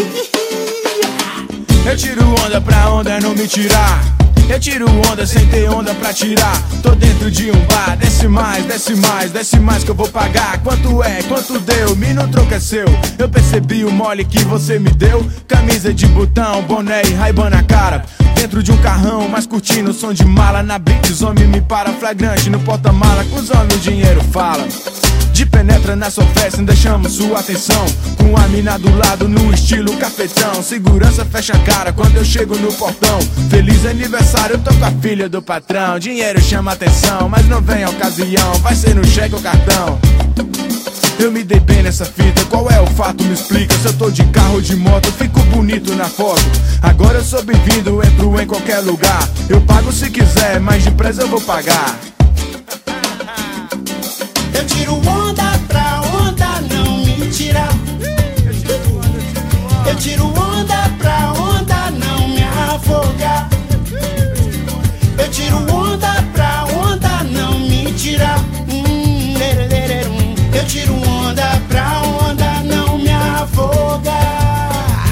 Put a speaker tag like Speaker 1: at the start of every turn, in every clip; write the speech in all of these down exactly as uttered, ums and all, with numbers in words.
Speaker 1: Eu tiro onda pra onda não me tirar. Eu tiro onda sem ter onda pra tirar. Tô dentro de um bar, desce mais, desce mais, desce mais que eu vou pagar. Quanto é, quanto deu, me no troco é seu. Eu percebi o mole que você me deu. Camisa de botão, boné e Ray-Ban na cara. Dentro de um carrão, mas curtindo o som de mala. Na blitz, homem me para flagrante no porta-mala. Com os homens o dinheiro fala. De penetra na sua festa, ainda chamo sua atenção. Com a mina do lado no estilo cafetão. Segurança fecha a cara quando eu chego no portão. Feliz aniversário, eu tô com a filha do patrão. Dinheiro chama atenção, mas não vem a ocasião. Vai ser no cheque ou cartão. Eu me dei bem nessa fita, qual é o fato? Me explica. Se eu tô de carro ou de moto, eu fico bonito na foto. Agora eu sou bem-vindo, entro em qualquer lugar. Eu pago se quiser, mas depressa eu vou pagar.
Speaker 2: Eu tiro onda pra onda não me tirar. Eu tiro onda pra onda não me afogar. Eu tiro onda pra onda não me tirar. Hum, eu tiro onda pra onda não me afogar.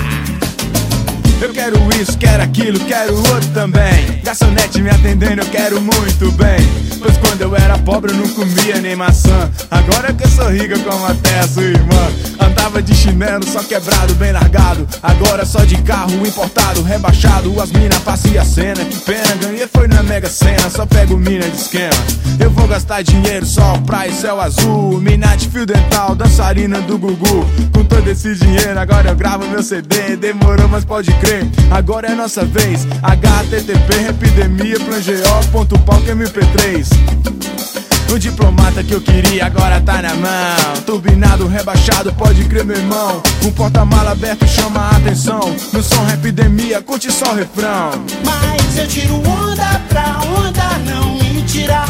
Speaker 1: Eu quero isso, quero aquilo, quero outro também. Garçonete me atendendo, eu quero muito bem. Pois quando eu era pobre eu não comia nem maçã. Agora que eu sou rica como até a sua irmã. Andava de chinelo, só quebrado, bem largado. Agora só de carro importado, rebaixado. As mina passam a cena, que pena. Ganhei foi na Mega Sena, só pego mina de esquema. Eu vou gastar dinheiro só praia e céu azul. Mina de fio dental, dançarina do Gugu. Com todo esse dinheiro agora eu gravo meu C D. Demorou, mas pode crer, agora é nossa vez. H T T P, epidemia, plangeo, ponto palco, M P três. O diplomata que eu queria agora tá na mão. Turbinado, rebaixado, pode crer meu irmão. Um porta-mala aberto chama a atenção. No som epidemia, curte só o refrão.
Speaker 2: Mas eu tiro onda pra onda não me tirar.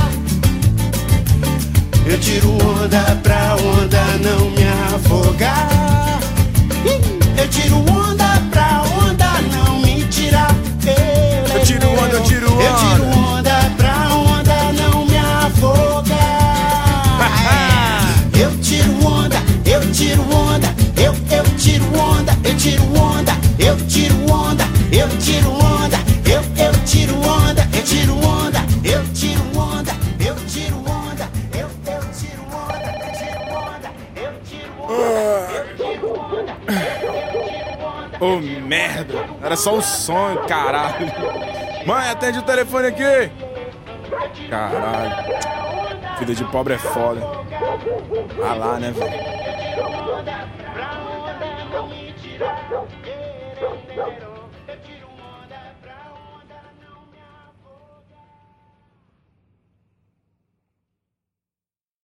Speaker 2: Eu tiro onda pra onda não me afogar. Eu tiro onda pra onda não me tirar.
Speaker 1: Eu tiro onda, eu tiro onda.
Speaker 2: Eu tiro onda pra onda não me afogar. Eu tiro onda, eu tiro onda, eu, eu tiro onda, eu tiro onda, eu tiro onda, eu tiro onda, eu, eu tiro onda, eu tiro onda, eu tiro onda, eu tiro onda, eu, eu tiro onda, eu tiro onda, eu tiro onda, eu tiro onda, eu tiro onda.
Speaker 1: Ô merda, era só um sonho, caralho. Mãe, atende o telefone aqui. Caralho, vida de pobre é foda. Ah lá, né, velho?